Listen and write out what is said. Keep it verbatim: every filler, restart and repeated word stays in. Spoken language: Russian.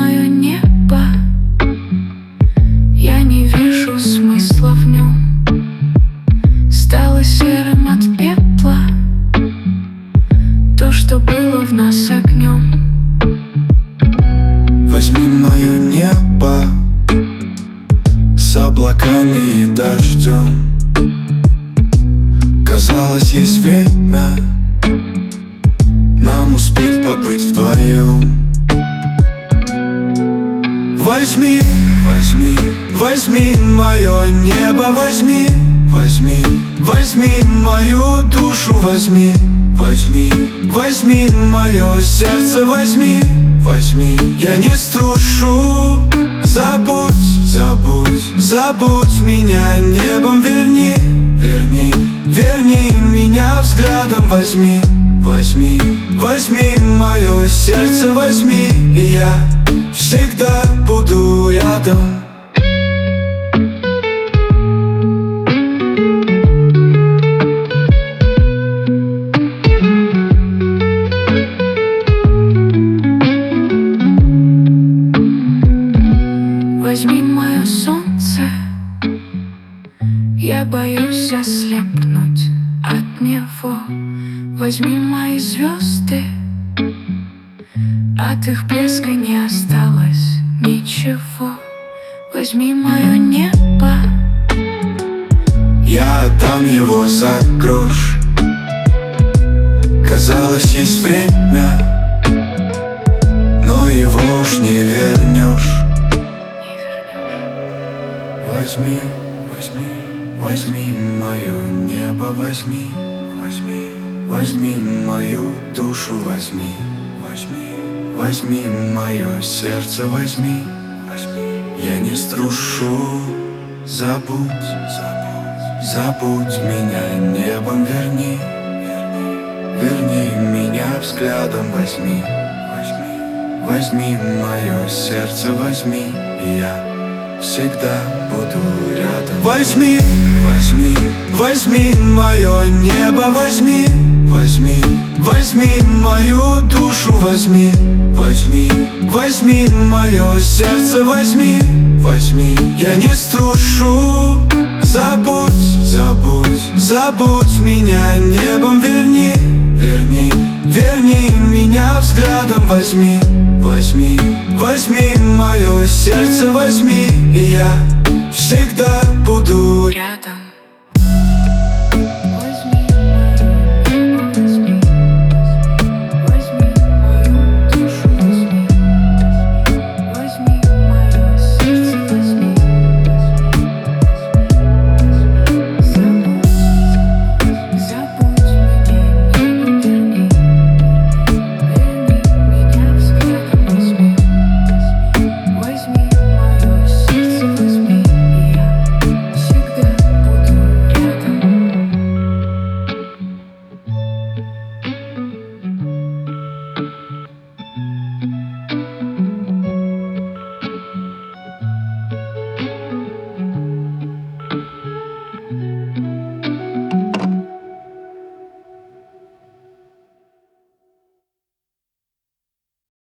мое небо, я не вижу смысла в нем. Стало серым от пепла то, что было в нас огнем. Возьми мое небо с облаками и дождем. Казалось, есть время нам успеть побыть вдвоем. Возьми, возьми, возьми мое небо, возьми, возьми, возьми мою душу, возьми, возьми, возьми мое сердце, возьми, возьми, я не струшу. Забудь, забудь, забудь меня небом, верни, верни, верни меня взглядом, возьми, возьми, возьми мое сердце, возьми, и я всегда буду рядом. Возьми мое солнце, я боюсь ослепнуть от него. Возьми мои звезды, от их блеска не осталось ничего. Возьми мое небо, я отдам его за грош. Казалось, есть время, но его уж не вернешь. Возьми, возьми, возьми мое небо, возьми, возьми, возьми мою душу, возьми, возьми, возьми мое сердце, возьми, возьми, я не струшу. Забудь, забудь, забудь меня небом, верни, верни, верни меня взглядом, возьми, возьми, возьми мое сердце, возьми, и я всегда буду рядом. Возьми, возьми, возьми мое небо, возьми, возьми, возьми мою душу, возьми, возьми, возьми мое сердце, возьми, возьми, я не струшу. Забудь, забудь, забудь меня небом, верни, верни, верни меня взглядом, возьми, возьми, возьми мое сердце, возьми, и я всегда